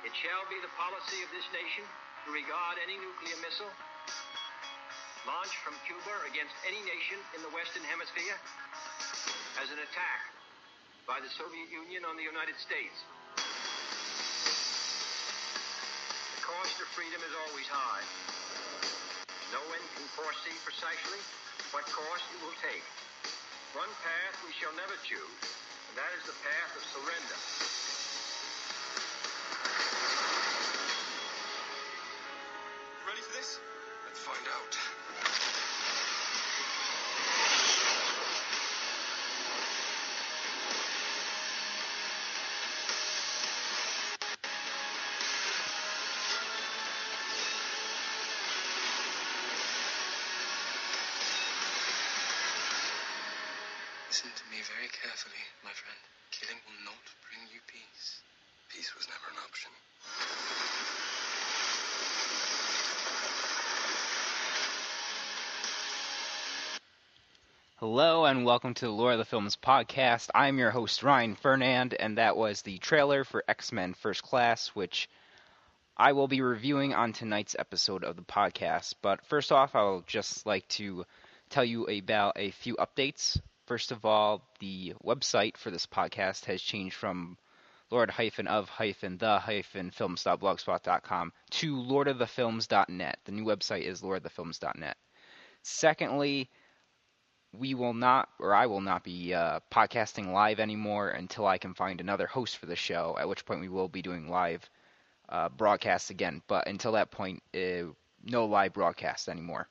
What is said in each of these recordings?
It shall be the policy of this nation to regard any nuclear missile launched from Cuba against any nation in the Western Hemisphere as an attack by the Soviet Union on the United States. The cost of freedom is always high. No one can foresee precisely what course it will take. One path we shall never choose, and that is the path of surrender. Ready for this? Let's find out. Listen to me very carefully, my friend. Killing will not bring you peace. Peace was never an option. Hello and welcome to the Lore of the Films podcast. I'm your host Ryan Fernand, and that was the trailer for X-Men First Class, which I will be reviewing on tonight's episode of the podcast. But first off, I'll just like to tell you about a few updates. First of all, the website for this podcast has changed from lord-of-the-films.blogspot.com to lordofthefilms.net. The new website is lordofthefilms.net. Secondly, I will not be podcasting live anymore until I can find another host for the show, at which point we will be doing live broadcasts again. But until that point, no live broadcast anymore.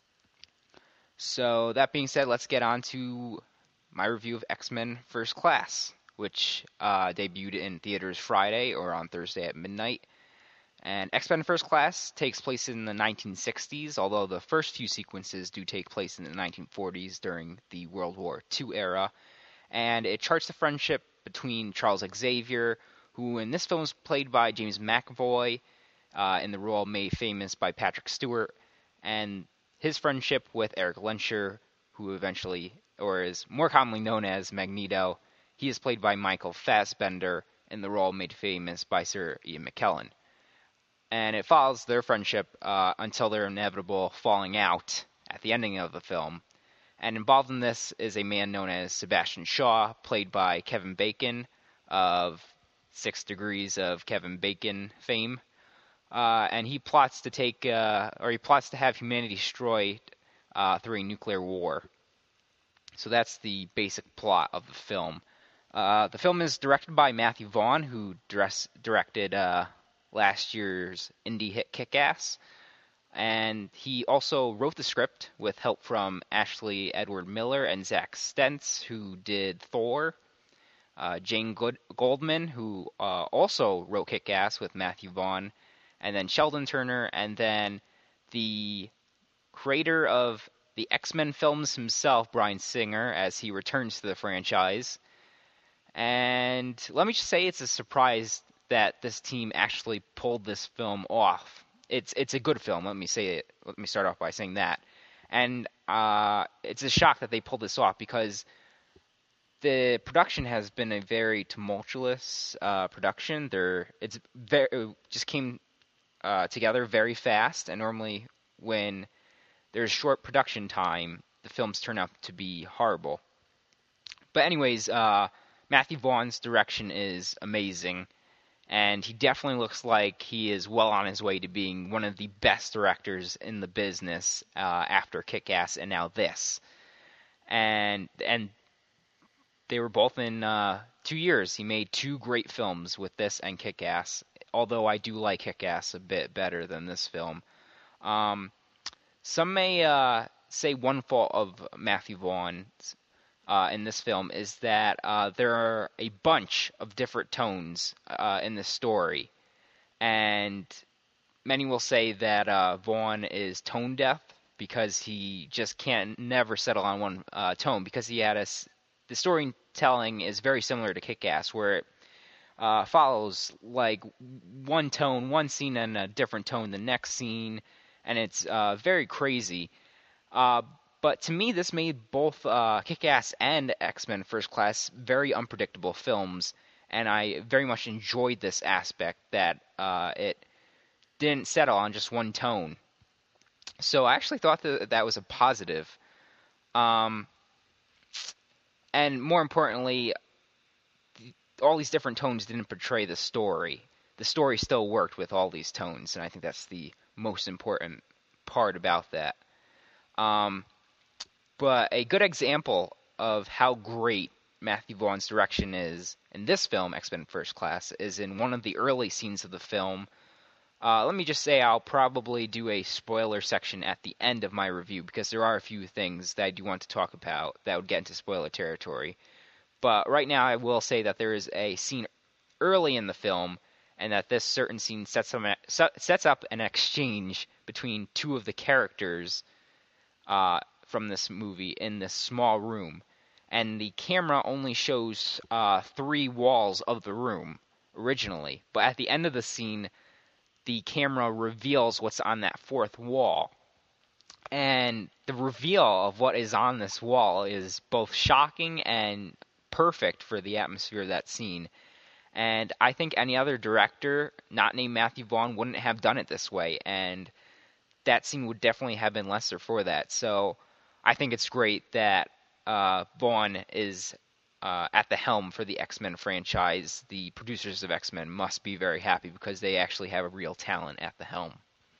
So that being said, let's get on to my review of X-Men First Class, which debuted in theaters Friday or on Thursday at midnight. And X-Men First Class takes place in the 1960s, although the first few sequences do take place in the 1940s during the World War II era. And it charts the friendship between Charles Xavier, who in this film is played by James McAvoy, in the role made famous by Patrick Stewart, and his friendship with Eric Lenscher, who eventually, or is more commonly known as Magneto. He is played by Michael Fassbender in the role made famous by Sir Ian McKellen. And it follows their friendship until their inevitable falling out at the ending of the film. And involved in this is a man known as Sebastian Shaw, played by Kevin Bacon of 6 Degrees of Kevin Bacon fame. And he plots to have humanity destroyed through a nuclear war. So that's the basic plot of the film. The film is directed by Matthew Vaughn, who directed last year's indie hit Kick-Ass. And he also wrote the script with help from Ashley Edward Miller and Zach Stentz, who did Thor. Jane Goldman, who also wrote Kick-Ass with Matthew Vaughn. And then Sheldon Turner, and then the creator of the X-Men films himself, Bryan Singer, as he returns to the franchise. And let me just say it's a surprise that this team actually pulled this film off. It's a good film, let me start off by saying that. And it's a shock that they pulled this off, because the production has been a very tumultuous production. It just came together very fast, and normally when there's short production time, the films turn out to be horrible. But anyways, Matthew Vaughn's direction is amazing, and he definitely looks like he is well on his way to being one of the best directors in the business after Kick-Ass and now this. And they were both in 2 years. He made 2 great films with this and Kick-Ass, although I do like Kick-Ass a bit better than this film. Some may say one fault of Matthew Vaughn's in this film is that there are a bunch of different tones in the story. And many will say that Vaughn is tone deaf because he just can't never settle on one tone, because the storytelling is very similar to Kick-Ass, where it follows like one tone, one scene, and a different tone the next scene, and it's very crazy. But to me, this made both Kick-Ass and X-Men First Class very unpredictable films, and I very much enjoyed this aspect that it didn't settle on just one tone. So I actually thought that was a positive. And more importantly, all these different tones didn't portray the story. The story still worked with all these tones, and I think that's the most important part about that. But a good example of how great Matthew Vaughn's direction is in this film, X-Men First Class, is in one of the early scenes of the film. Let me just say I'll probably do a spoiler section at the end of my review, because there are a few things that I do want to talk about that would get into spoiler territory. But right now I will say that there is a scene early in the film, and that this certain scene sets up an exchange between two of the characters from this movie in this small room. And the camera only shows 3 walls of the room originally. But at the end of the scene, the camera reveals what's on that 4th wall. And the reveal of what is on this wall is both shocking and perfect for the atmosphere of that scene. And I think any other director, not named Matthew Vaughn, wouldn't have done it this way. And that scene would definitely have been lesser for that. So I think it's great that Vaughn is at the helm for the X-Men franchise. The producers of X-Men must be very happy because they actually have a real talent at the helm.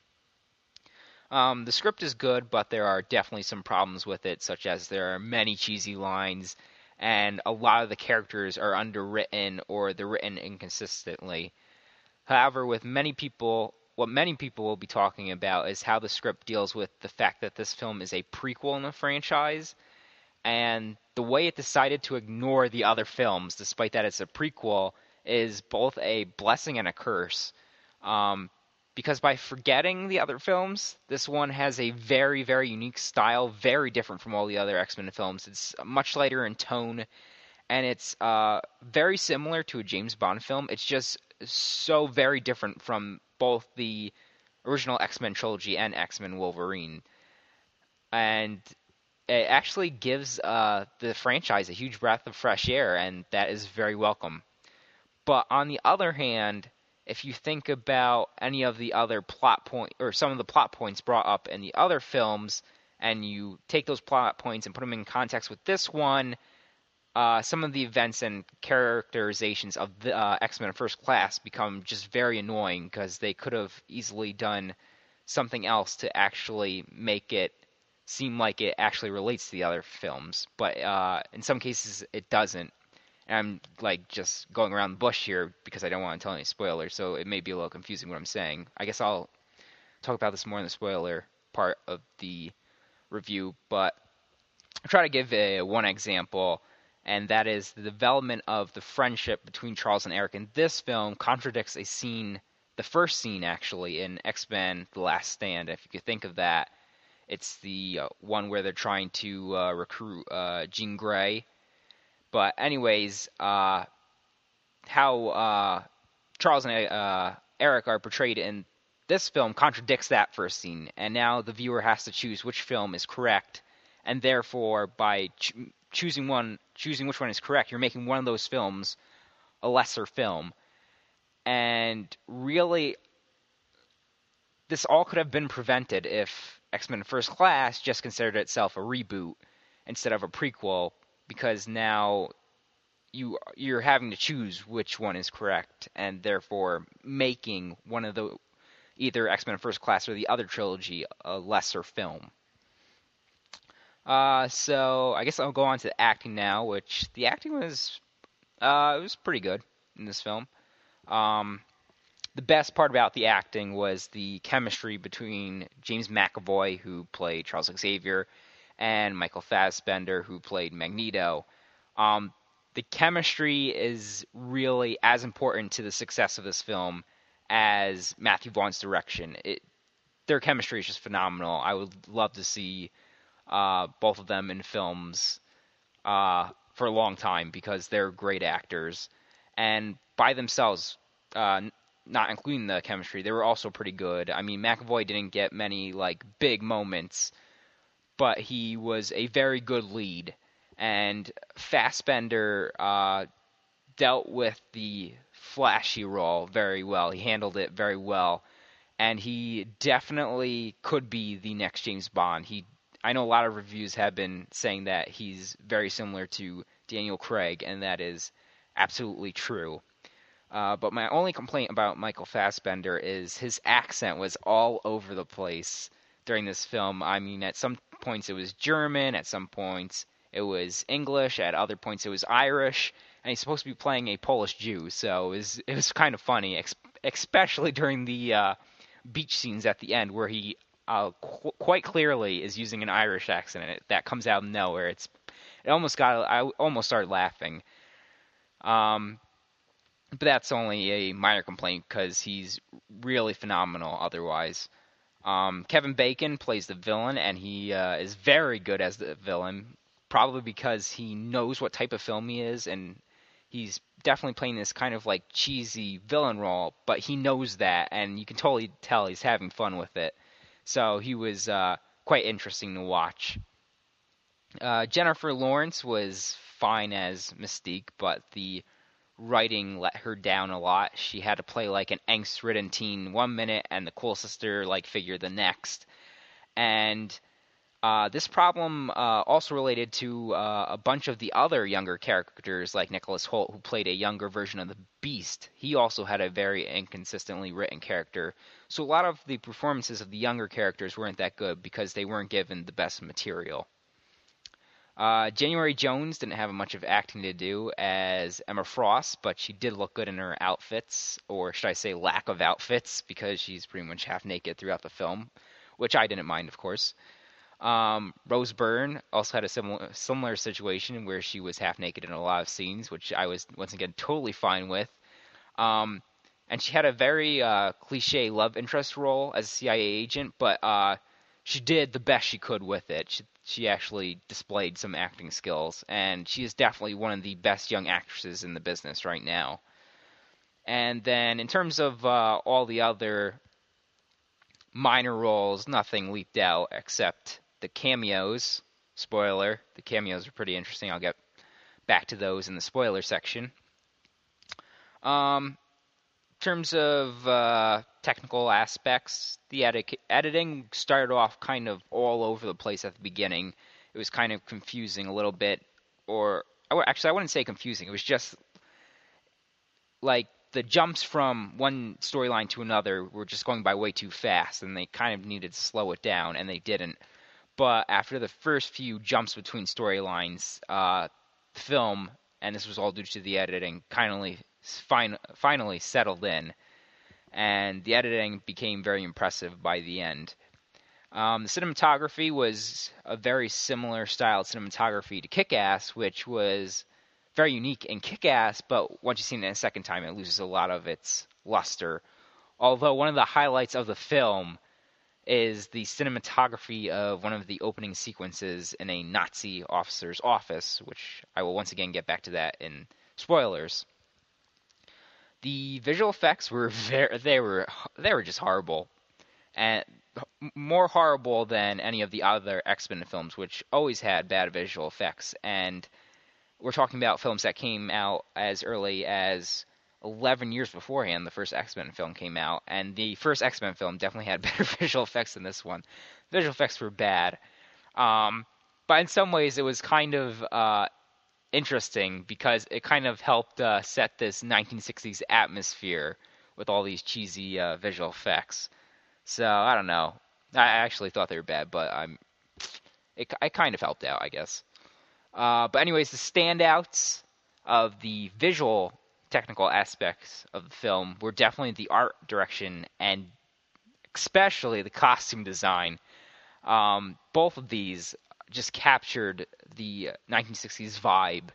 The script is good, but there are definitely some problems with it, such as there are many cheesy lines, and a lot of the characters are underwritten or they're written inconsistently. However, what many people will be talking about is how the script deals with the fact that this film is a prequel in the franchise, and the way it decided to ignore the other films, despite that it's a prequel, is both a blessing and a curse. Because by forgetting the other films, this one has a very, very unique style, very different from all the other X-Men films. It's much lighter in tone, and it's very similar to a James Bond film. It's just so very different from both the original X-Men trilogy and X-Men Wolverine. And it actually gives the franchise a huge breath of fresh air, and that is very welcome. But on the other hand, if you think about any of the other plot point or some of the plot points brought up in the other films, and you take those plot points and put them in context with this one, some of the events and characterizations of the X-Men First Class become just very annoying, because they could have easily done something else to actually make it seem like it actually relates to the other films. But in some cases, it doesn't. And I'm just going around the bush here because I don't want to tell any spoilers, so it may be a little confusing what I'm saying. I guess I'll talk about this more in the spoiler part of the review, but I'll try to give one example, and that is the development of the friendship between Charles and Eric in this film contradicts a scene, the first scene actually, in X-Men The Last Stand. If you could think of that, it's the one where they're trying to recruit Jean Grey. But anyways, how Charles and Eric are portrayed in this film contradicts that first scene, and now the viewer has to choose which film is correct, and therefore by choosing which one is correct, you're making one of those films a lesser film. And really, this all could have been prevented if X-Men First Class just considered itself a reboot instead of a prequel, because now you're having to choose which one is correct, and therefore making one of the either X-Men First Class or the other trilogy a lesser film. So I guess I'll go on to the acting now, which the acting was it was pretty good in this film. The best part about the acting was the chemistry between James McAvoy, who played Charles Xavier, and Michael Fassbender, who played Magneto. The chemistry is really as important to the success of this film as Matthew Vaughn's direction. Their chemistry is just phenomenal. I would love to see both of them in films for a long time, because they're great actors. And by themselves, not including the chemistry, they were also pretty good. I mean, McAvoy didn't get many big moments, but he was a very good lead. And Fassbender dealt with the flashy role very well. He handled it very well, and he definitely could be the next James Bond. I know a lot of reviews have been saying that he's very similar to Daniel Craig, and that is absolutely true. But my only complaint about Michael Fassbender is his accent was all over the place during this film. I mean, at some points it was German, at some points it was English, at other points it was Irish, and he's supposed to be playing a Polish Jew, so it was kind of funny, especially during the beach scenes at the end where he quite clearly is using an Irish accent, and that comes out of nowhere. I almost started laughing. But that's only a minor complaint because he's really phenomenal otherwise. Kevin Bacon plays the villain, and he is very good as the villain, probably because he knows what type of film he is, and he's definitely playing this kind of like cheesy villain role, but he knows that, and you can totally tell he's having fun with it. So he was quite interesting to watch. Jennifer Lawrence was fine as Mystique, but the writing let her down a lot. She had to play like an angst-ridden teen 1 minute and the cool sister-like figure the next. And this problem also related to a bunch of the other younger characters like Nicholas Hoult, who played a younger version of the Beast. He also had a very inconsistently written character. So a lot of the performances of the younger characters weren't that good because they weren't given the best material. January Jones didn't have much of acting to do as Emma Frost, but she did look good in her outfits, or should I say lack of outfits, because she's pretty much half naked throughout the film, which I didn't mind, of course. Rose Byrne also had a similar situation where she was half naked in a lot of scenes, which I was, once again, totally fine with. And she had a very cliche love interest role as a CIA agent, but she did the best she could with it. She actually displayed some acting skills, and she is definitely one of the best young actresses in the business right now. And then in terms of all the other minor roles, nothing leaped out except the cameos. Spoiler, the cameos are pretty interesting. I'll get back to those in the spoiler section. In terms of technical aspects, the editing started off kind of all over the place at the beginning. It was kind of confusing a little bit, or actually I wouldn't say confusing. It was just like the jumps from one storyline to another were just going by way too fast, and they kind of needed to slow it down, and they didn't. But after the first few jumps between storylines, film, and this was all due to the editing, finally settled in, and the editing became very impressive by the end. The cinematography was a very similar style cinematography to Kick-Ass, which was very unique in Kick-Ass, but once you've seen it a second time, it loses a lot of its luster. Although one of the highlights of the film is the cinematography of one of the opening sequences in a Nazi officer's office, which I will once again get back to that in spoilers. The visual effects were they were just horrible, and more horrible than any of the other X-Men films, which always had bad visual effects. And we're talking about films that came out as early as 11 years beforehand. The first X-Men film came out, and the first X-Men film definitely had better visual effects than this one. Visual effects were bad, but in some ways it was kind of interesting because it kind of helped set this 1960s atmosphere with all these cheesy visual effects. So I don't know. I actually thought they were bad, but it kind of helped out, I guess. But anyways, the standouts of the visual technical aspects of the film were definitely the art direction and especially the costume design. Both of these just captured the 1960s vibe,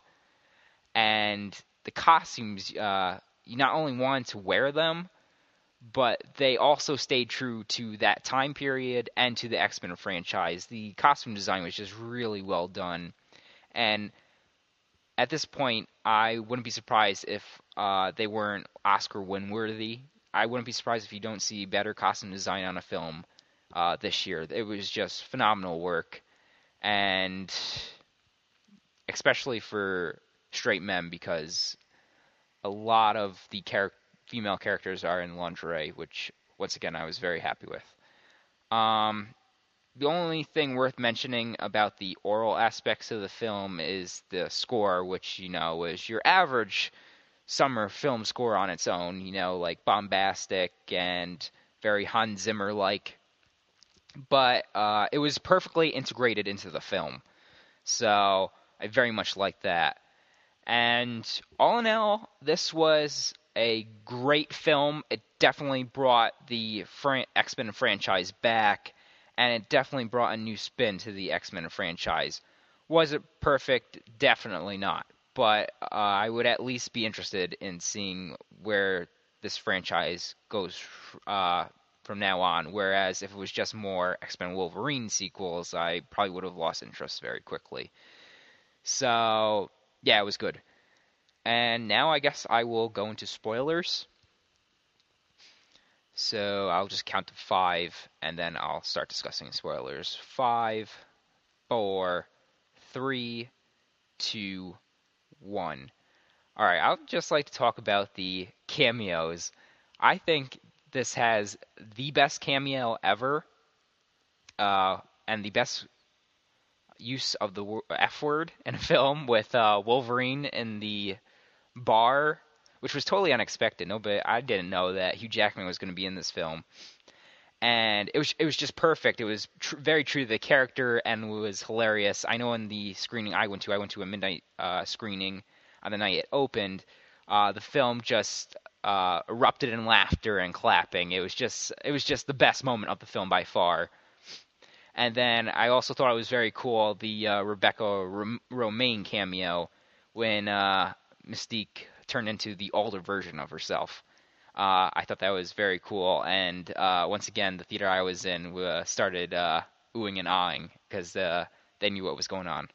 and the costumes, you not only wanted to wear them, but they also stayed true to that time period and to the X-Men franchise. The costume design was just really well done, and at this point, I wouldn't be surprised if they weren't Oscar win-worthy. I wouldn't be surprised if you don't see better costume design on a film this year. It was just phenomenal work, and especially for straight men, because a lot of the female characters are in lingerie, which once again I was very happy with. The only thing worth mentioning about the oral aspects of the film is the score, which, is your average summer film score on its own, like bombastic and very Hans Zimmer-like. But it was perfectly integrated into the film. So I very much liked that. And all in all, this was a great film. It definitely brought the X-Men franchise back, and it definitely brought a new spin to the X-Men franchise. Was it perfect? Definitely not. But I would at least be interested in seeing where this franchise goes from now on. Whereas if it was just more X-Men Wolverine sequels, I probably would have lost interest very quickly. So, yeah, it was good. And now I guess I will go into spoilers. So I'll just count to 5, and then I'll start discussing spoilers. 5, 4, 3, 2, 1. Alright, I would just like to talk about the cameos. I think this has the best cameo ever, and the best use of the F word in a film with Wolverine in the bar, which was totally unexpected. I didn't know that Hugh Jackman was going to be in this film, and it was just perfect. It was very true to the character and was hilarious. I know in the screening I went to a midnight screening on the night it opened. The film just erupted in laughter and clapping. It was just the best moment of the film by far. And then I also thought it was very cool the Rebecca Romijn cameo when Mystique turned into the older version of herself. I thought that was very cool, and once again, the theater I was in started oohing and ahhing because they knew what was going on.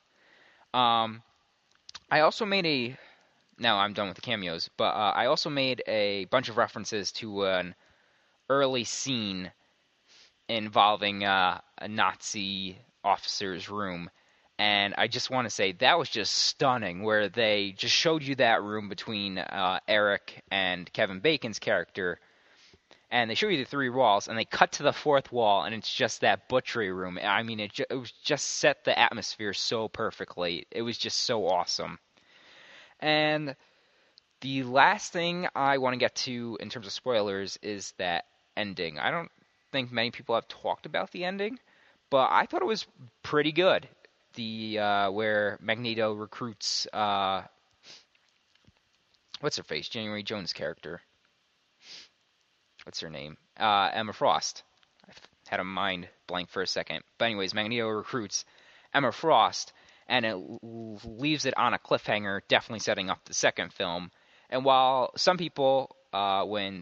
I also made now I'm done with the cameos, but I also made a bunch of references to an early scene involving a Nazi officer's room. And I just want to say that was just stunning, where they just showed you that room between Eric and Kevin Bacon's character, and they show you the 3 walls, and they cut to the 4th wall, and it's just that butchery room. I mean, it was just set the atmosphere so perfectly. It was just so awesome. And the last thing I want to get to in terms of spoilers is that ending. I don't think many people have talked about the ending, but I thought it was pretty good. The where Magneto recruits what's her face? January Jones' character. What's her name? Emma Frost. I had a mind blank for a second. But anyways, Magneto recruits Emma Frost, and it leaves it on a cliffhanger, definitely setting up the second film. And while some people, when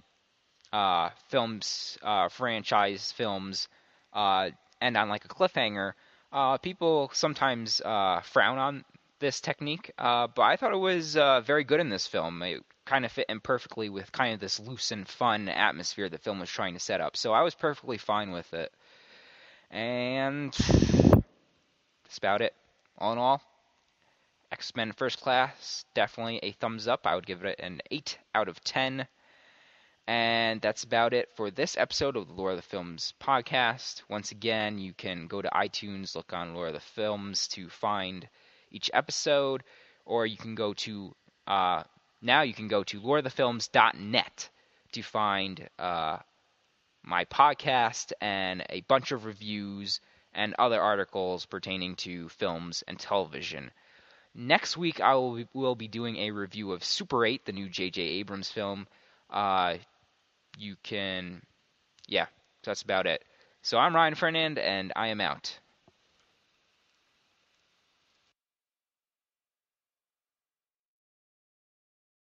franchise films end on like a cliffhanger, people sometimes frown on this technique, but I thought it was very good in this film. It kind of fit in perfectly with kind of this loose and fun atmosphere the film was trying to set up. So I was perfectly fine with it. And that's about it. All in all, X-Men First Class, definitely a thumbs up. I would give it an 8 out of 10. And that's about it for this episode of the Lore of the Films podcast. Once again, you can go to iTunes, look on Lore of the Films to find each episode, or you can go to now you can go to loreofthefilms.net to find my podcast and a bunch of reviews and other articles pertaining to films and television. Next week, I will be doing a review of Super 8, the new J.J. Abrams film. So that's about it. So I'm Ryan Fernand, and I am out.